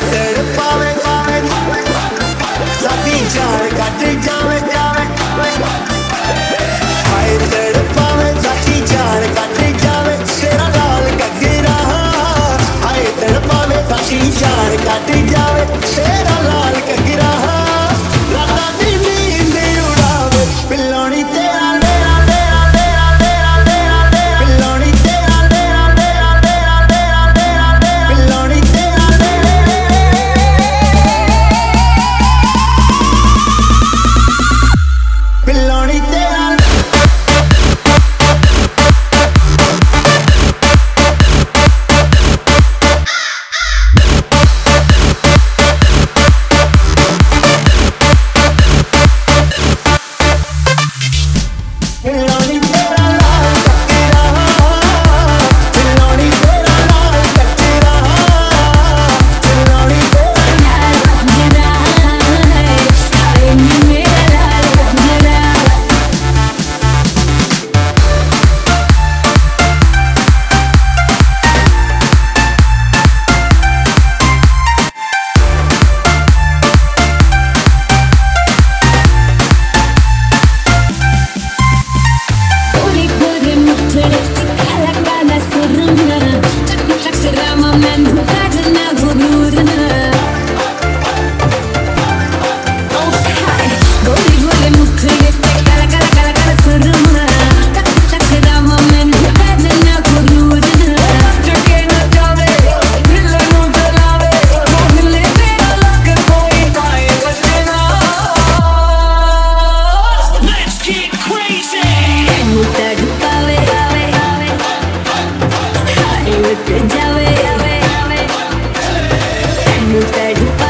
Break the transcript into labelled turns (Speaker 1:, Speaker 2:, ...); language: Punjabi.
Speaker 1: ਤੜਪਾਵੇ ਸਾਡੀ ਜਾਨ ਕੱਢ ਜਾਵੇ ਹਾਏ ਤੜਪਾਵੇ ਸਾਡੀ ਜਾਨ ਕੱਢ ਜਾਵੇ ਤੇਰਾ ਲਾਲ ਘੱਗਰਾ ਹਾਏ ਤੜਪਾਵੇ ਸਾਡੀ ਜਾਨ ਕੱਢ ਜਾਵੇ ਤੇਰਾ ਲਾਲ ਘੱਗਰਾ ਰਾਤਾਂ ਦੀ ਨੀਂਦ ਉਡਾਵੇ ਪਿਲਾਉਣੀ ਤੇਰਾ ਪਿਲਾਉਣੀ ਤੇਰਾ ਪਿਲਾਉਣੀ ਤੇਰਾ ਪਿਲਾਉਣੀ ਤੇਰਾ ਪਿਲਾਉਣੀ ਤੇਰਾ ਲਾਲ ਘੱਗਰਾ ਪਿਲਾਉਣੀ ਤੇਰਾ ਲਾਲ ਘੱਗਰਾ ਪਿਲਾਉਣੀ ਤੇਰਾ
Speaker 2: जावे